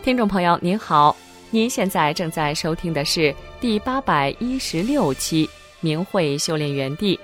听众朋友您好，您现在正在收听的是第816期明慧修炼园地。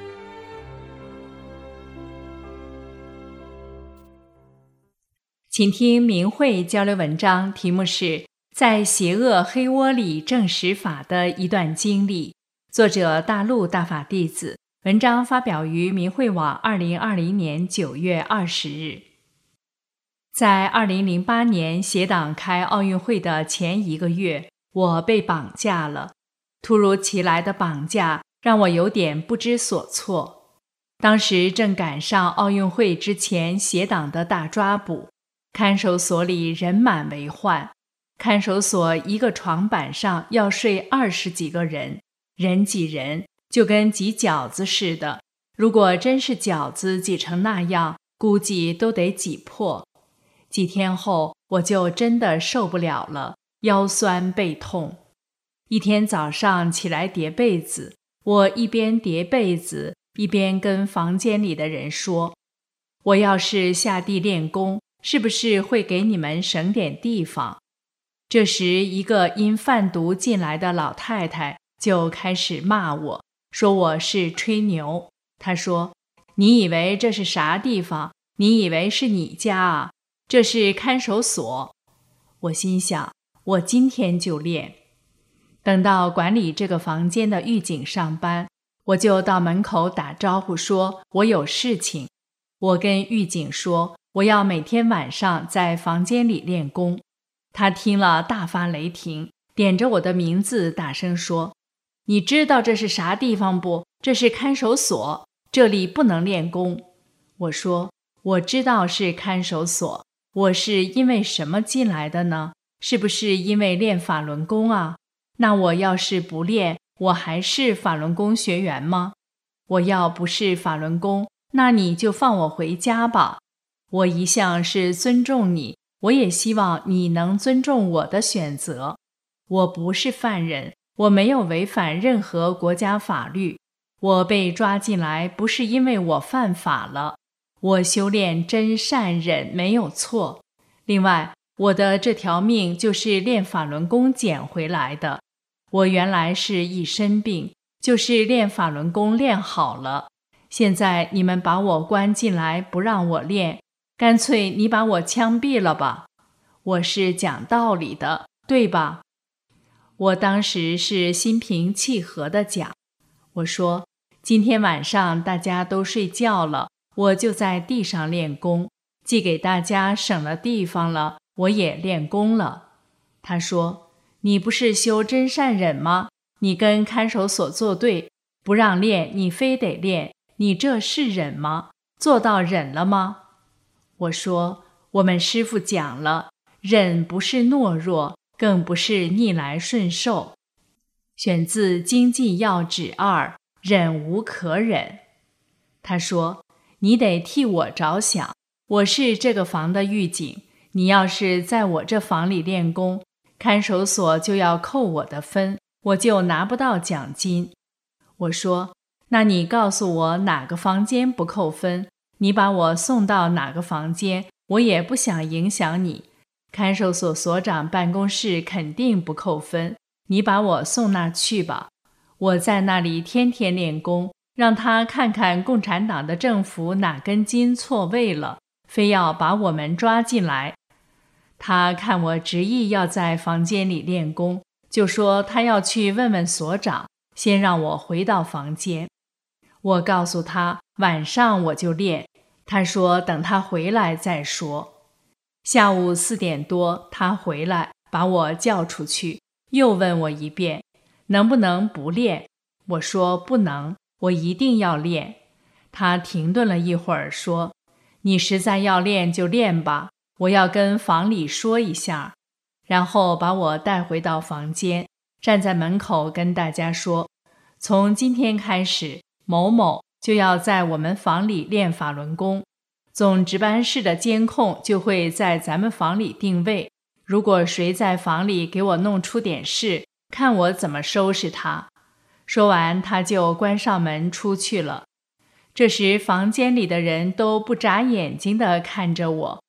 请听明慧交流文章，题目是在邪恶黑窝里证实法的一段经历，作者大陆大法弟子，文章发表于明慧网2020年9月20日。在2008年邪党开奥运会的前1个月，我被绑架了。突如其来的绑架让我有点不知所措。当时正赶上奥运会之前邪党的大抓捕，看守所里人满为患，看守所一个床板上要睡20几个人，人挤人，就跟挤饺子似的。如果真是饺子挤成那样，估计都得挤破。几天后，我就真的受不了了，腰酸背痛。一天早上起来叠被子，我一边叠被子，一边跟房间里的人说，我要是下地练功，是不是会给你们省点地方？这时，一个因贩毒进来的老太太就开始骂我，说我是吹牛。她说，你以为这是啥地方？你以为是你家啊？这是看守所。我心想，我今天就练。等到管理这个房间的狱警上班，我就到门口打招呼说我有事情。我跟狱警说，我要每天晚上在房间里练功。他听了大发雷霆，点着我的名字大声说，你知道这是啥地方不？这是看守所，这里不能练功。我说，我知道是看守所，我是因为什么进来的呢？是不是因为练法轮功啊？那我要是不练，我还是法轮功学员吗？我要不是法轮功，那你就放我回家吧。我一向是尊重你，我也希望你能尊重我的选择。我不是犯人，我没有违反任何国家法律。我被抓进来不是因为我犯法了，我修炼真善忍没有错。另外，我的这条命就是练法轮功捡回来的。我原来是一身病，就是练法轮功练好了。现在你们把我关进来不让我练，干脆你把我枪毙了吧。我是讲道理的，对吧？我当时是心平气和地讲，我说，今天晚上大家都睡觉了，我就在地上练功，既给大家省了地方了，我也练功了。他说，你不是修真善忍吗？你跟看守所作对，不让练你非得练，你这是忍吗？做到忍了吗？我说，我们师父讲了，忍不是懦弱，更不是逆来顺受。选自《经济要旨2》，忍无可忍。他说，你得替我着想，我是这个房的狱警，你要是在我这房里练功，看守所就要扣我的分，我就拿不到奖金。我说，那你告诉我哪个房间不扣分，你把我送到哪个房间，我也不想影响你。看守所所长办公室肯定不扣分，你把我送那去吧。我在那里天天练功，让他看看共产党的政府哪根筋错位了，非要把我们抓进来。他看我执意要在房间里练功，就说他要去问问所长，先让我回到房间。我告诉他晚上我就练，他说等他回来再说。下午4点多他回来，把我叫出去，又问我一遍，能不能不练？我说不能，我一定要练。他停顿了一会儿说，你实在要练就练吧，我要跟房里说一下。然后把我带回到房间，站在门口跟大家说，从今天开始，某某就要在我们房里练法轮功，总值班室的监控就会在咱们房里定位，如果谁在房里给我弄出点事，看我怎么收拾他。说完他就关上门出去了。这时房间里的人都不眨眼睛地看着我，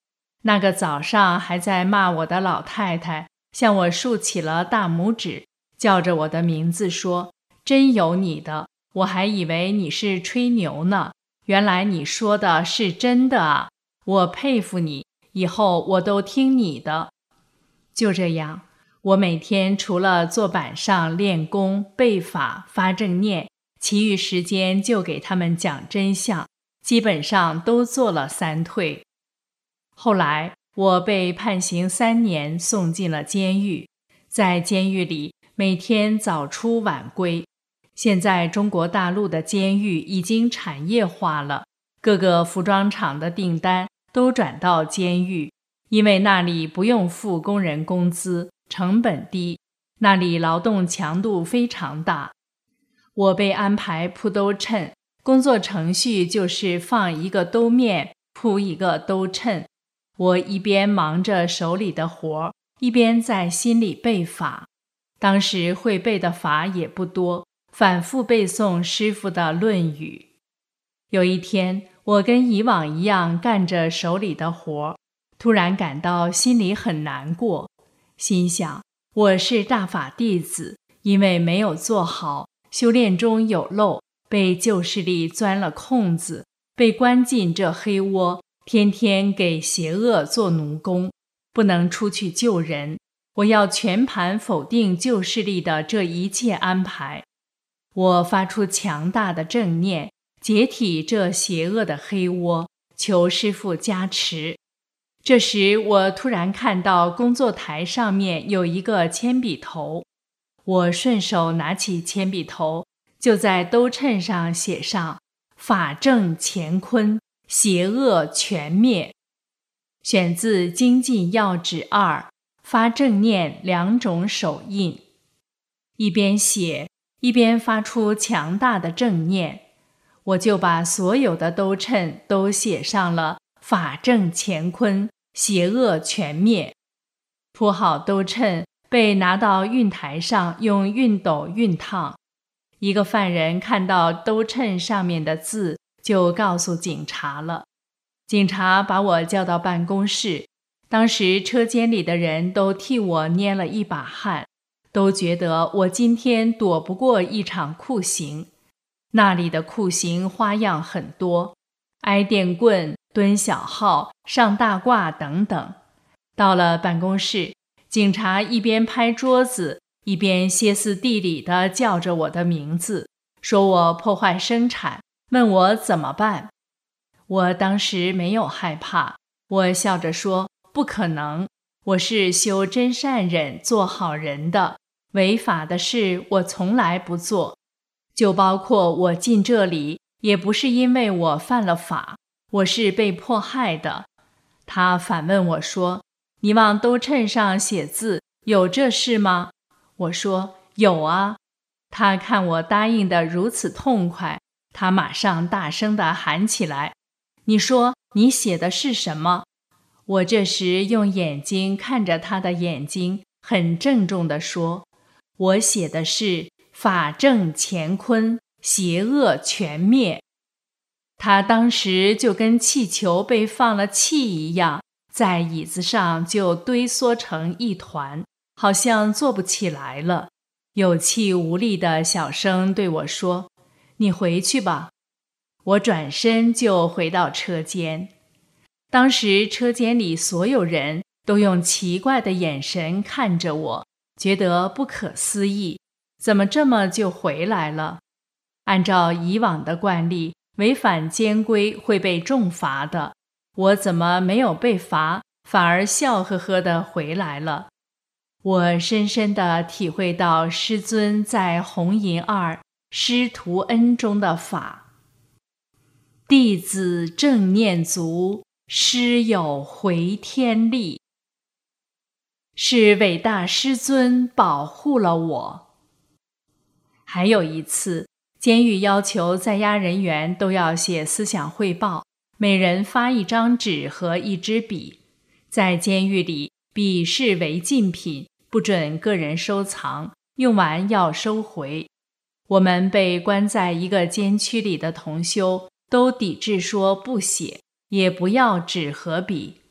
那个早上还在骂我的老太太向我竖起了大拇指，叫着我的名字说：真有你的，我还以为你是吹牛呢，原来你说的是真的啊，我佩服你，以后我都听你的。就这样，我每天除了坐板上练功、背法、发正念，其余时间就给他们讲真相，基本上都做了3退。后来我被判刑3年，送进了监狱，在监狱里每天早出晚归。现在中国大陆的监狱已经产业化了，各个服装厂的订单都转到监狱，因为那里不用付工人工资，成本低，那里劳动强度非常大。我被安排铺兜衬，工作程序就是放一个兜面，铺一个兜衬。我一边忙着手里的活，一边在心里背法。当时会背的法也不多，反复背诵师父的《论语》。有一天，我跟以往一样干着手里的活，突然感到心里很难过，心想我是大法弟子，因为没有做好，修炼中有漏，被旧势力钻了空子，被关进这黑窝，天天给邪恶做奴工，不能出去救人。我要全盘否定旧势力的这一切安排。我发出强大的正念，解体这邪恶的黑窝，求师父加持。这时我突然看到工作台上面有一个铅笔头，我顺手拿起铅笔头，就在兜衬上写上法正乾坤，邪恶全灭。选自《精进要旨2》，发正念2种手印。一边写一边发出强大的正念，我就把所有的兜衬都写上了法正乾坤，邪恶全灭。铺好兜衬，被拿到熨台上用熨斗熨烫。一个犯人看到兜衬上面的字，就告诉警察了。警察把我叫到办公室，当时车间里的人都替我捏了一把汗，都觉得我今天躲不过一场酷刑。那里的酷刑花样很多，挨电棍、蹲小号、上大褂等等。到了办公室，警察一边拍桌子，一边歇斯底里地叫着我的名字，说我破坏生产，问我怎么办。我当时没有害怕，我笑着说不可能，我是修真善忍做好人的，违法的事我从来不做，就包括我进这里也不是因为我犯了法，我是被迫害的。他反问我说，你往兜衬上写字有这事吗？我说有啊。他看我答应得如此痛快，他马上大声地喊起来，你说你写的是什么？我这时用眼睛看着他的眼睛，很郑重地说，我写的是法正乾坤，邪恶全灭。他当时就跟气球被放了气一样，在椅子上就堆缩成一团，好像坐不起来了，有气无力地小声对我说，你回去吧。我转身就回到车间。当时车间里所有人都用奇怪的眼神看着我，觉得不可思议，怎么这么就回来了？按照以往的惯例，违反监规会被重罚的，我怎么没有被罚，反而笑呵呵地回来了？我深深地体会到师尊在弘淫2师徒恩中的法。弟子正念足，师有回天力。是伟大师尊保护了我。还有一次，监狱要求在押人员都要写思想汇报，每人发一张纸和一支笔。在监狱里，笔是违禁品，不准个人收藏，用完要收回。我们被关在一个监区里的同修都抵制说不写，也不要纸和笔。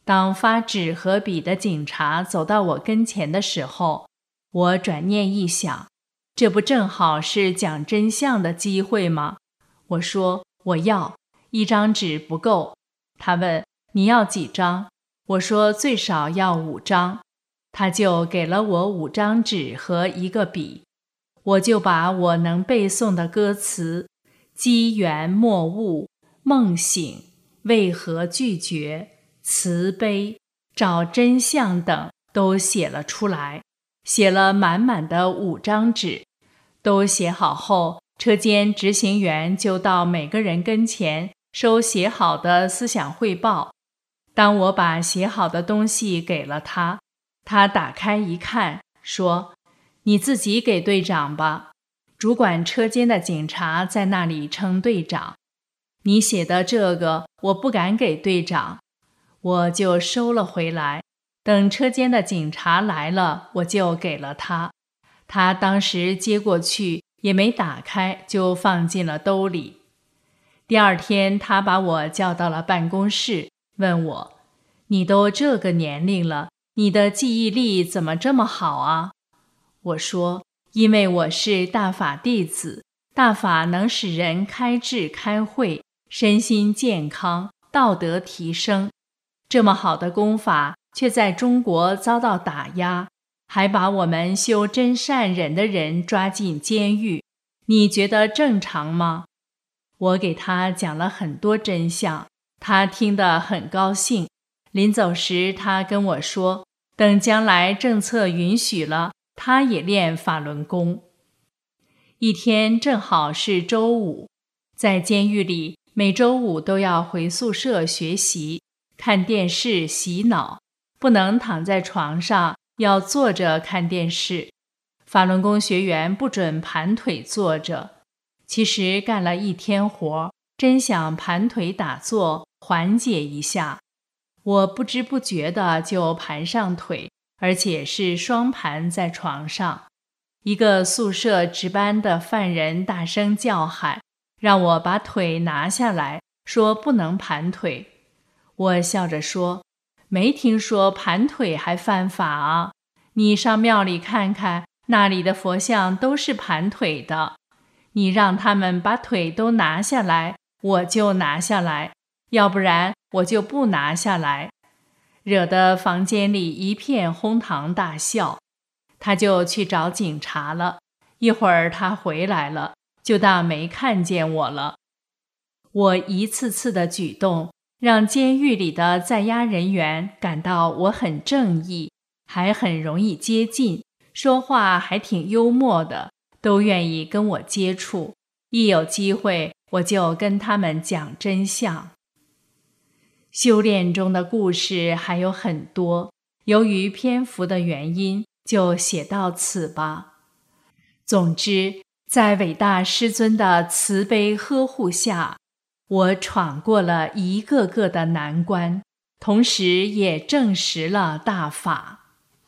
当发纸和笔的警察走到我跟前的时候，我转念一想，这不正好是讲真相的机会吗？我说我要，1张纸不够。他问你要几张？我说最少要5张。他就给了我5张纸和1个笔。我就把我能背诵的歌词机缘莫误、梦醒、为何拒绝、慈悲、找真相等都写了出来，写了满满的5张纸。都写好后，车间执行员就到每个人跟前收写好的思想汇报。当我把写好的东西给了他，他打开一看，说：你自己给队长吧，主管车间的警察在那里称队长。你写的这个我不敢给队长。我就收了回来，等车间的警察来了，我就给了他。他当时接过去也没打开，就放进了兜里。第2天他把我叫到了办公室，问我：你都这个年龄了，你的记忆力怎么这么好啊？我说因为我是大法弟子，大法能使人开智开慧，身心健康，道德提升。这么好的功法却在中国遭到打压，还把我们修真善忍的人抓进监狱，你觉得正常吗？我给他讲了很多真相，他听得很高兴。临走时他跟我说，等将来政策允许了，他也练法轮功。一天正好是周五，在监狱里每周五都要回宿舍学习，看电视洗脑，不能躺在床上，要坐着看电视。法轮功学员不准盘腿坐着。其实干了1天活，真想盘腿打坐缓解一下。我不知不觉的就盘上腿，而且是双盘在床上。一个宿舍值班的犯人大声叫喊，让我把腿拿下来，说不能盘腿。我笑着说，没听说盘腿还犯法啊，你上庙里看看，那里的佛像都是盘腿的。你让他们把腿都拿下来，我就拿下来，要不然我就不拿下来。惹得房间里一片哄堂大笑。他就去找警察了，一会儿他回来了，就当没看见我了。我一次次的举动，让监狱里的在押人员感到我很正义，还很容易接近，说话还挺幽默的，都愿意跟我接触。一有机会，我就跟他们讲真相。修炼中的故事还有很多，由于篇幅的原因，就写到此吧。总之，在伟大师尊的慈悲呵护下，我闯过了一个个的难关，同时也证实了大法。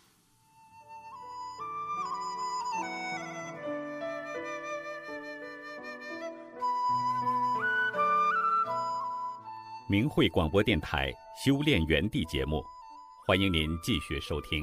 明慧广播电台修炼园地节目，欢迎您继续收听。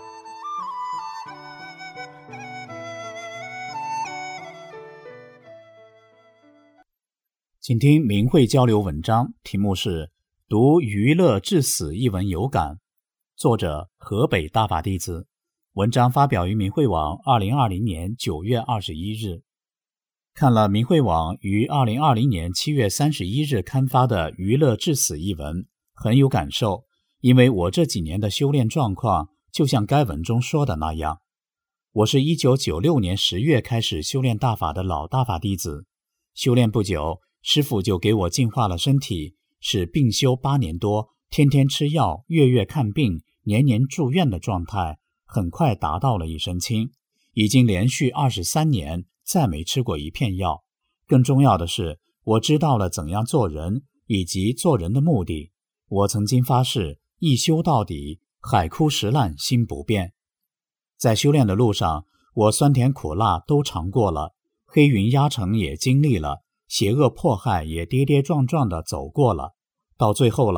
请听明慧交流文章，题目是读娱乐至死一文有感，作者河北大法弟子，文章发表于明慧网2020年9月21日。看了明慧网于2020年7月31日刊发的娱乐至死一文，很有感受，因为我这几年的修炼状况就像该文中说的那样。我是1996年10月开始修炼大法的老大法弟子，修炼不久，师父就给我净化了身体，使病休8年多，天天吃药，月月看病，年年住院的状态很快达到了一身轻，已经连续23年再没吃过一片药。更重要的是，我知道了怎样做人，以及做人的目的。我曾经发誓，一修到底，海枯石烂心不变。在修炼的路上，我酸甜苦辣都尝过了，黑云压城也经历了，邪恶迫害也跌跌撞撞地走过了。到最后了，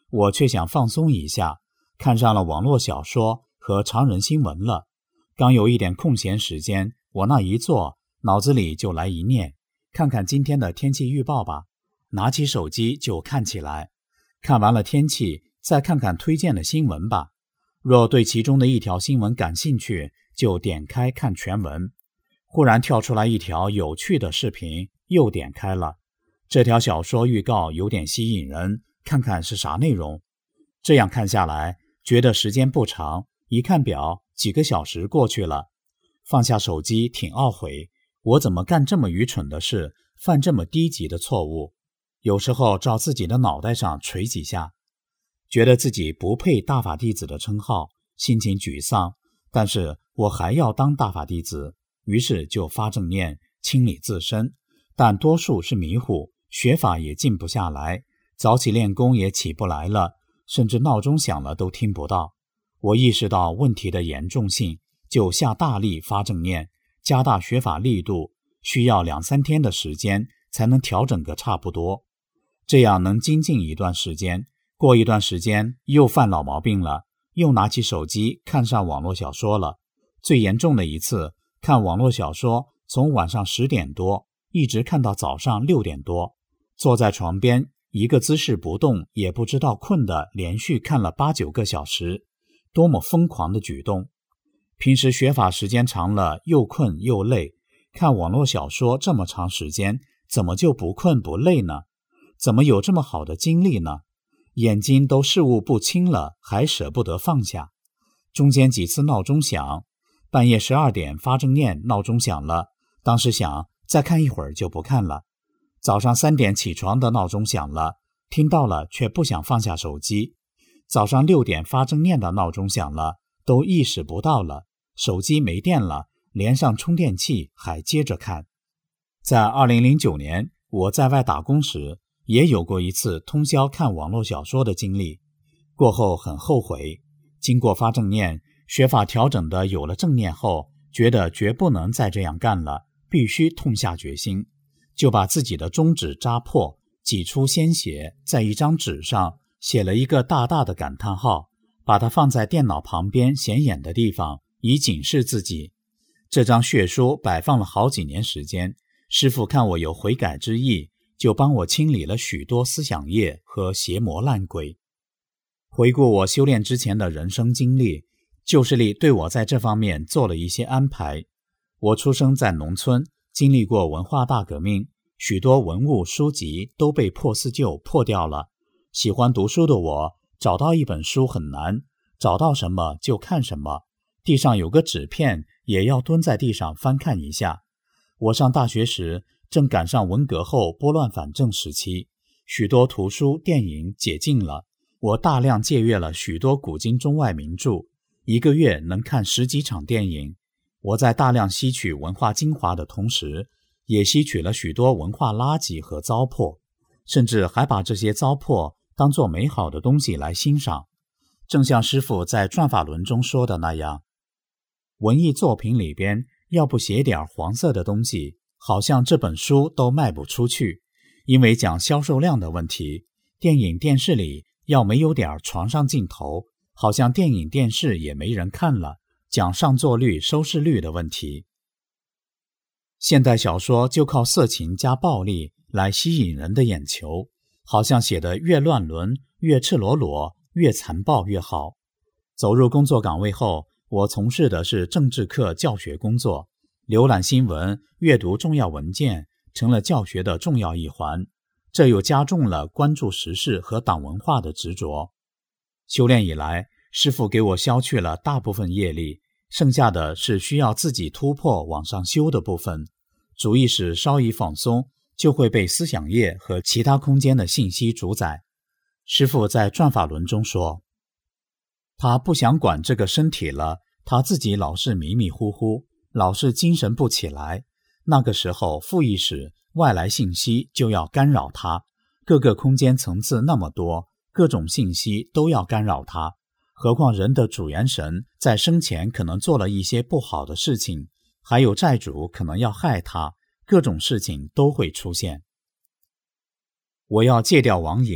我却想放松一下，看上了网络小说和常人新闻了。刚有一点空闲时间，我那一坐，脑子里就来一念，看看今天的天气预报吧。拿起手机就看起来，看完了天气，再看看推荐的新闻吧。若对其中的一条新闻感兴趣，就点开看全文。忽然跳出来一条有趣的视频，又点开了。这条小说预告有点吸引人，看看是啥内容。这样看下来，觉得时间不长，一看表，几个小时过去了。放下手机，挺懊悔，我怎么干这么愚蠢的事，犯这么低级的错误。有时候照自己的脑袋上捶几下，觉得自己不配大法弟子的称号，心情沮丧，但是我还要当大法弟子，于是就发正念，清理自身，但多数是迷糊，学法也静不下来，早起练功也起不来了，甚至闹钟响了都听不到。我意识到问题的严重性，就下大力发正念，加大学法力度，需要2-3天的时间才能调整个差不多。这样能精进一段时间，过一段时间又犯老毛病了，又拿起手机看上网络小说了。最严重的一次，看网络小说从晚上10点多一直看到早上6点多，坐在床边一个姿势不动，也不知道困的连续看了8-9个小时，多么疯狂的举动。平时学法时间长了，又困又累，看网络小说这么长时间，怎么就不困不累呢？怎么有这么好的精力呢？眼睛都视物不清了，还舍不得放下。中间几次闹钟响，半夜12点发正念，闹钟响了，当时想再看一会儿就不看了。早上3点起床的闹钟响了，听到了却不想放下手机。早上6点发正念的闹钟响了，都意识不到了，手机没电了，连上充电器还接着看。在2009年我在外打工时，也有过一次通宵看网络小说的经历，过后很后悔。经过发正念，学法调整的有了正念后，觉得绝不能再这样干了，必须痛下决心，就把自己的中指扎破，挤出鲜血，在一张纸上写了一个大大的感叹号，把它放在电脑旁边显眼的地方，以警示自己。这张血书摆放了好几年时间，师父看我有悔改之意，就帮我清理了许多思想业和邪魔烂鬼。回顾我修炼之前的人生经历，旧势力对我在这方面做了一些安排。我出生在农村，经历过文化大革命，许多文物书籍都被破四旧破掉了。喜欢读书的我，找到一本书很难，找到什么就看什么，地上有个纸片也要蹲在地上翻看一下。我上大学时正赶上文革后拨乱反正时期，许多图书电影解禁了，我大量借阅了许多古今中外名著，一个月能看10几场电影。我在大量吸取文化精华的同时，也吸取了许多文化垃圾和糟粕，甚至还把这些糟粕当作美好的东西来欣赏。正像师父在转法轮中说的那样，文艺作品里边要不写点黄色的东西，好像这本书都卖不出去，因为讲销售量的问题。电影电视里要没有点床上镜头，好像电影电视也没人看了，讲上座率收视率的问题。现代小说就靠色情加暴力来吸引人的眼球，好像写得越乱伦越赤裸裸越残暴越好。走入工作岗位后，我从事的是政治课教学工作，浏览新闻阅读重要文件成了教学的重要一环，这又加重了关注时事和党文化的执着。修炼以来，师父给我消去了大部分业力，剩下的是需要自己突破往上修的部分。主意识稍一放松，就会被思想业和其他空间的信息主宰。师父在转法轮中说，他不想管这个身体了，他自己老是迷迷糊糊，老是精神不起来。那个时候副意识外来信息就要干扰他，各个空间层次那么多，各种信息都要干扰他。何况人的主元神在生前可能做了一些不好的事情，还有债主可能要害他，各种事情都会出现。我要戒掉网瘾，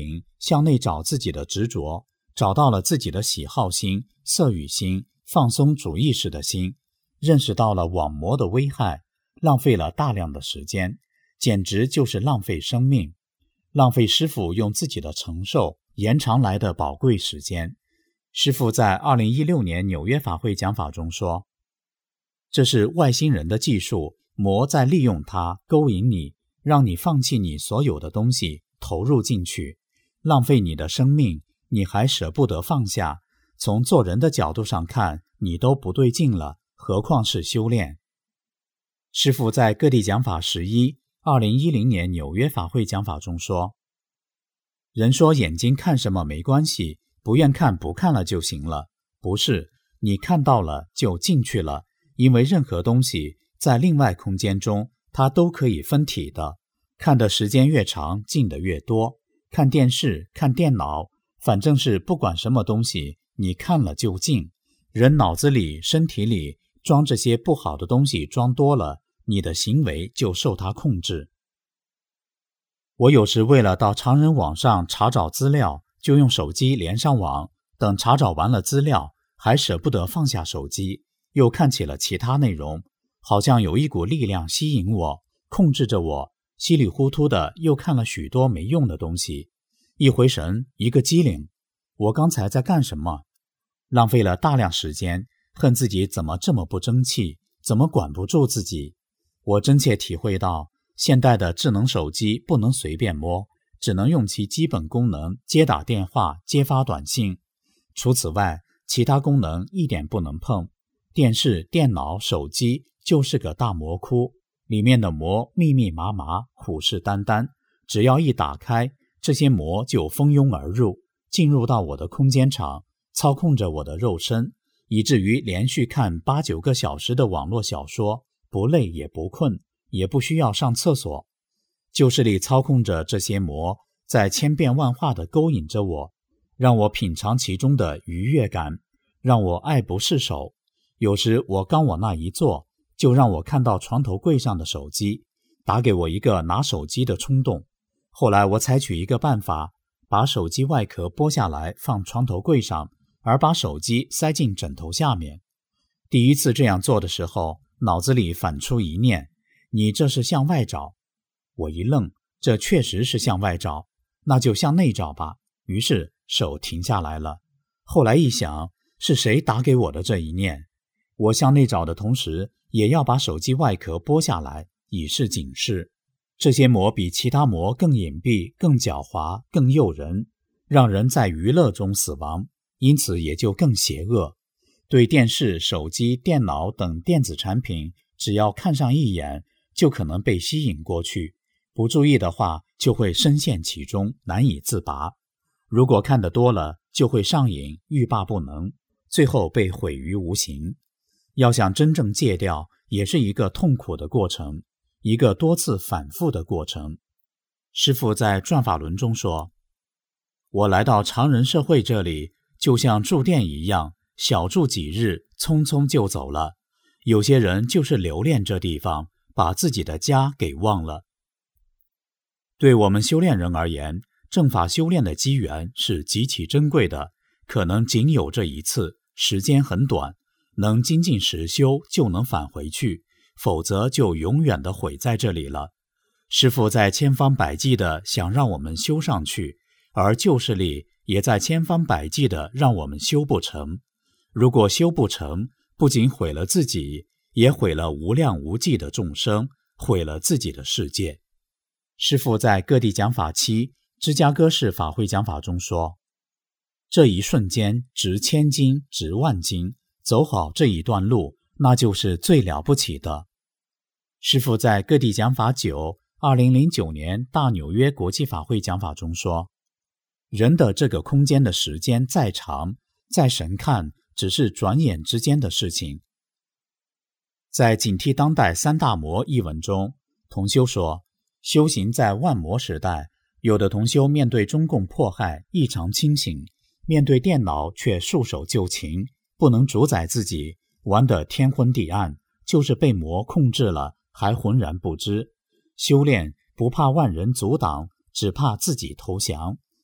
向内找自己的执着，找到了自己的喜好心、色欲心、放松主意识的心，认识到了网魔的危害，浪费了大量的时间，简直就是浪费生命，浪费师父用自己的承受延长来的宝贵时间。师父在2016年纽约法会讲法中说，这是外星人的技术，魔在利用它勾引你，让你放弃你所有的东西，投入进去，浪费你的生命，你还舍不得放下。从做人的角度上看，你都不对劲了，何况是修炼。师父在各地讲法11 2010年纽约法会讲法中说，人说眼睛看什么没关系，不愿看不看了就行了，不是，你看到了就进去了，因为任何东西在另外空间中它都可以分体的，看的时间越长进的越多，看电视看电脑，反正是不管什么东西你看了就进，人脑子里身体里装这些不好的东西装多了，你的行为就受它控制。我有时为了到常人网上查找资料，就用手机连上网，等查找完了资料，还舍不得放下手机，又看起了其他内容，好像有一股力量吸引我，控制着我，稀里糊涂的又看了许多没用的东西。一回神，一个机灵，我刚才在干什么？浪费了大量时间，恨自己怎么这么不争气，怎么管不住自己。我真切体会到，现代的智能手机不能随便摸，只能用其基本功能接打电话、接发短信。除此外，其他功能一点不能碰。电视、电脑、手机就是个大魔窟，里面的魔密密麻麻、虎视眈眈，只要一打开，这些魔就蜂拥而入，进入到我的空间场，操控着我的肉身，以至于连续看8、9个小时的网络小说，不累也不困，也不需要上厕所。旧势力操控着这些魔，在千变万化地勾引着我，让我品尝其中的愉悦感，让我爱不释手。有时我刚往那一坐，就让我看到床头柜上的手机，打给我一个拿手机的冲动。后来我采取一个办法，把手机外壳剥下来放床头柜上，而把手机塞进枕头下面。第一次这样做的时候，脑子里反出一念，你这是向外找。我一愣，这确实是向外找，那就向内找吧。于是手停下来了。后来一想，是谁打给我的这一念？我向内找的同时，也要把手机外壳剥下来，以示警示。这些魔比其他魔更隐蔽、更狡猾、更诱人，让人在娱乐中死亡，因此也就更邪恶。对电视、手机、电脑等电子产品，只要看上一眼，就可能被吸引过去，不注意的话，就会深陷其中，难以自拔。如果看得多了，就会上瘾，欲罢不能，最后被毁于无形。要想真正戒掉，也是一个痛苦的过程，一个多次反复的过程。师父在转法轮中说，我来到常人社会这里，就像住店一样，小住几日，匆匆就走了。有些人就是留恋这地方，把自己的家给忘了。对我们修炼人而言，正法修炼的机缘是极其珍贵的，可能仅有这一次，时间很短，能精进实修就能返回去，否则就永远的毁在这里了。师父在千方百计的想让我们修上去，而旧势力也在千方百计的让我们修不成。如果修不成，不仅毁了自己，也毁了无量无际的众生，毁了自己的世界。师父在各地讲法期芝加哥市法会讲法中说，这一瞬间值千金，值万金，走好这一段路，那就是最了不起的。师父在各地讲法9 2009年大纽约国际法会讲法中说，人的这个空间的时间再长，在神看只是转眼之间的事情。在警惕当代三大魔一文中，同修说，修行在万魔时代，有的同修面对中共迫害异常清醒，面对电脑却束手就擒，不能主宰自己，玩得天昏地暗，就是被魔控制了，还浑然不知。修炼不怕万人阻挡，只怕自己投降，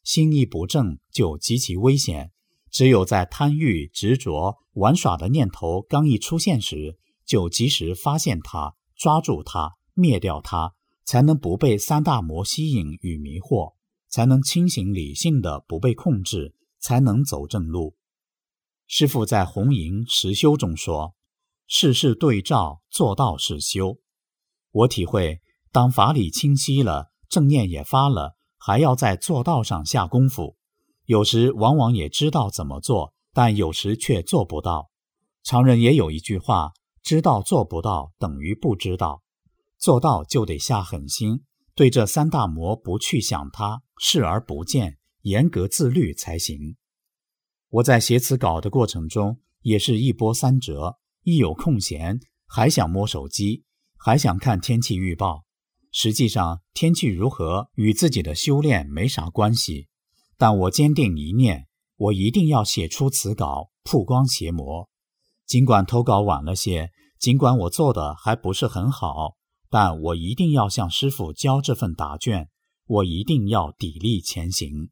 心意不正就极其危险。只有在贪欲、执着、玩耍的念头刚一出现时，就及时发现它，抓住它，灭掉它，才能不被三大魔吸引与迷惑，才能清醒理性的不被控制，才能走正路。师父在红营实修中说，事事对照，做到是修。我体会，当法理清晰了，正念也发了，还要在做道上下功夫。有时往往也知道怎么做，但有时却做不到。常人也有一句话，知道做不到等于不知道。做到就得下狠心，对这三大魔不去想它，视而不见，严格自律才行。我在写此稿的过程中，也是一波三折，一有空闲，还想摸手机，还想看天气预报。实际上，天气如何与自己的修炼没啥关系。但我坚定一念，我一定要写出此稿，曝光邪魔。尽管投稿晚了些，尽管我做的还不是很好，但我一定要向师父交这份答卷，我一定要砥砺前行。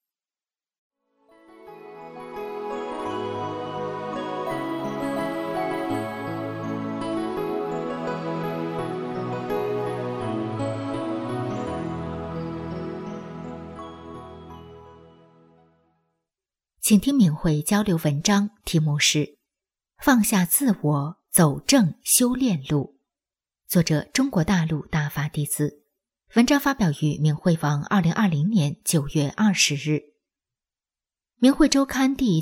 请听明慧交流文章，题目是放下自我，走正修炼路，作者中国大陆大法弟子。文章发表于明慧网2020年9月20日。明慧周刊第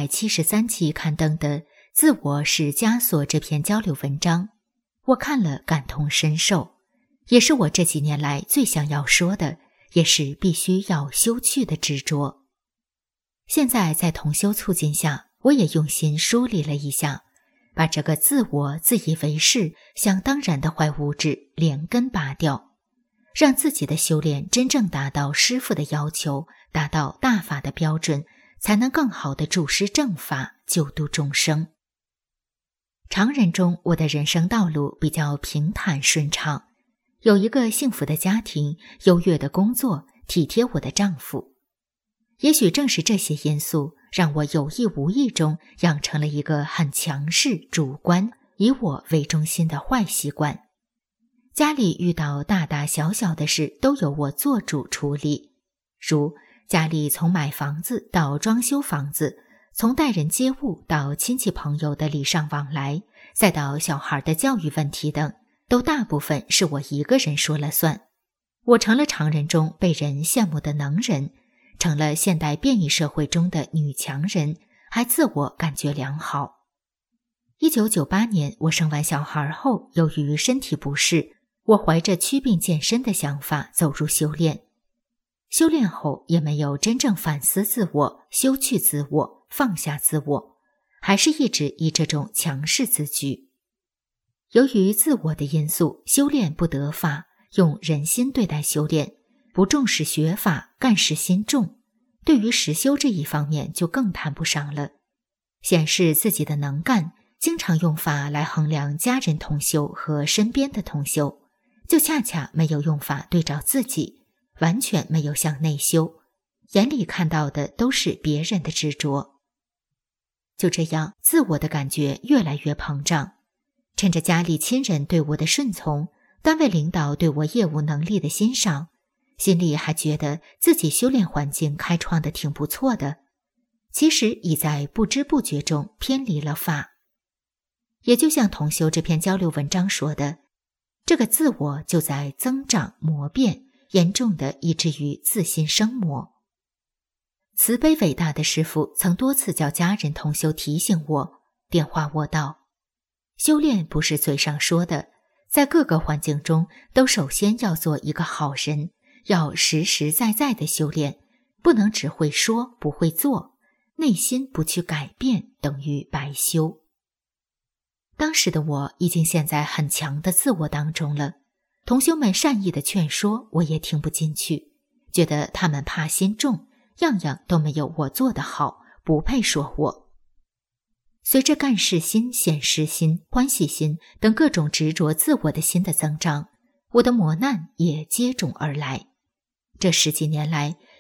973期刊登的《自我是枷锁》这篇交流文章，我看了感同身受，也是我这几年来最想要说的，也是必须要修去的执着。现在在同修促进下，我也用心梳理了一下，把这个自我自以为是、想当然的坏物质连根拔掉，让自己的修炼真正达到师父的要求，达到大法的标准，才能更好地注释正法，救度众生。常人中，我的人生道路比较平坦顺畅，有一个幸福的家庭，优越的工作，体贴我的丈夫。也许正是这些因素，让我有意无意中养成了一个很强势、主观、以我为中心的坏习惯。家里遇到大大小小的事都由我做主处理，如家里从买房子到装修房子，从待人接物到亲戚朋友的礼尚往来，再到小孩的教育问题等，都大部分是我一个人说了算。我成了常人中被人羡慕的能人，成了现代变异社会中的女强人，还自我感觉良好。1998年我生完小孩后，由于身体不适，我怀着祛病健身的想法走入修炼。修炼后也没有真正反思自我，修去自我，放下自我，还是一直以这种强势自居。由于自我的因素，修炼不得法，用人心对待修炼，不重视学法，干事心重，对于实修这一方面就更谈不上了。显示自己的能干，经常用法来衡量家人同修和身边的同修，就恰恰没有用法对照自己，完全没有向内修，眼里看到的都是别人的执着。就这样，自我的感觉越来越膨胀，趁着家里亲人对我的顺从，单位领导对我业务能力的欣赏，心里还觉得自己修炼环境开创的挺不错的，其实已在不知不觉中偏离了法。也就像同修这篇交流文章说的，这个自我就在增长磨变，严重的以至于自心生魔。慈悲伟大的师父曾多次叫家人同修提醒我，点化我道，修炼不是嘴上说的，在各个环境中都首先要做一个好人，要实实在在的修炼，不能只会说不会做，内心不去改变等于白修。当时的我已经陷在很强的自我当中了，同修们善意的劝说我也听不进去，觉得他们怕心重，样样都没有我做得好，不配说我。随着干事心、显示心、欢喜心等各种执着自我的心的增长，我的磨难也接踵而来。这10几年来，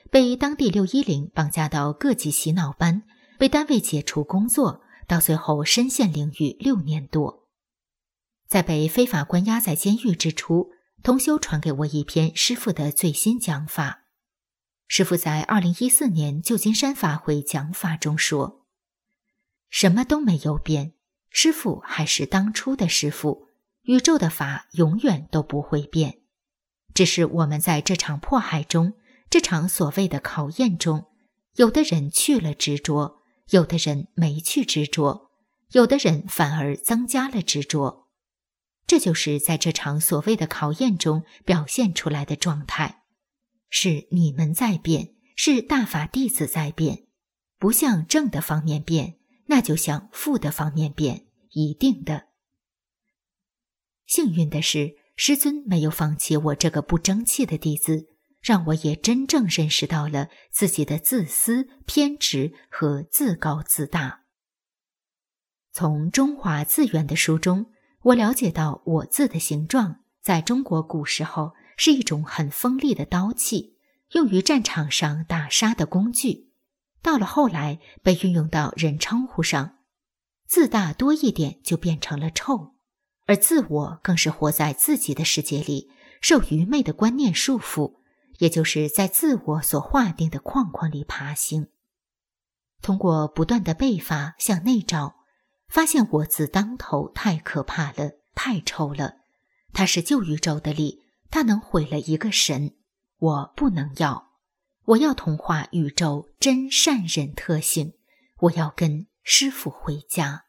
被当地610绑架到各级洗脑班，被单位解除工作，到最后身陷囹圄6年多。在被非法关押在监狱之初，同修传给我一篇师父的最新讲法。师父在2014年旧金山法会讲法中说，什么都没有变，师父还是当初的师父，宇宙的法永远都不会变，只是我们在这场迫害中，这场所谓的考验中，有的人去了执着，有的人没去执着，有的人反而增加了执着。这就是在这场所谓的考验中表现出来的状态，是你们在变，是大法弟子在变，不向正的方面变，那就向负的方面变，一定的。幸运的是，师尊没有放弃我这个不争气的弟子，让我也真正认识到了自己的自私、偏执和自高自大。从中华字源的书中，我了解到我字的形状在中国古时候是一种很锋利的刀器，用于战场上打杀的工具，到了后来被运用到人称呼上，自大多一点就变成了臭，而自我更是活在自己的世界里，受愚昧的观念束缚，也就是在自我所划定的框框里爬行。通过不断的背法向内照，发现我字当头太可怕了，太臭了，它是旧宇宙的力，它能毁了一个神，我不能要。我要同化宇宙真善忍特性，我要跟师父回家。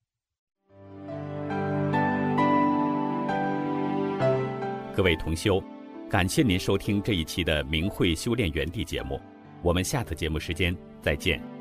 各位同修，感谢您收听这一期的明慧修炼园地节目，我们下次节目时间再见。